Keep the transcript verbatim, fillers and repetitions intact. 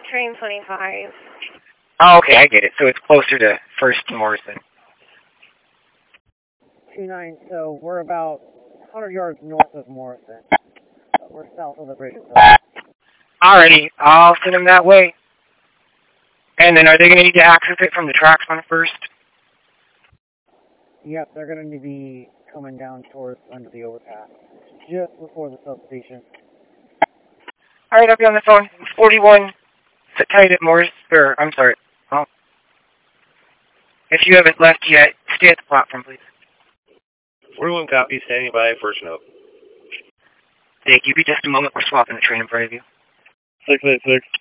train twenty-five. Oh, okay, I get it. So it's closer to First Morrison. two nine, so we're about one hundred yards north of Morrison. Uh, we're south of the bridge. Alrighty, I'll send them that way. And then are they going to need to access it from the tracks on first? Yep, they're going to be coming down towards under the overpass, just before the substation. Alright, I'll be on the phone. forty-one, sit tight at Morris, or, I'm sorry. Oh. If you haven't left yet, stay at the platform, please. forty-one copy, standing by, first note. Thank you. Be just a moment. We're swapping the train in front of you. six eight six.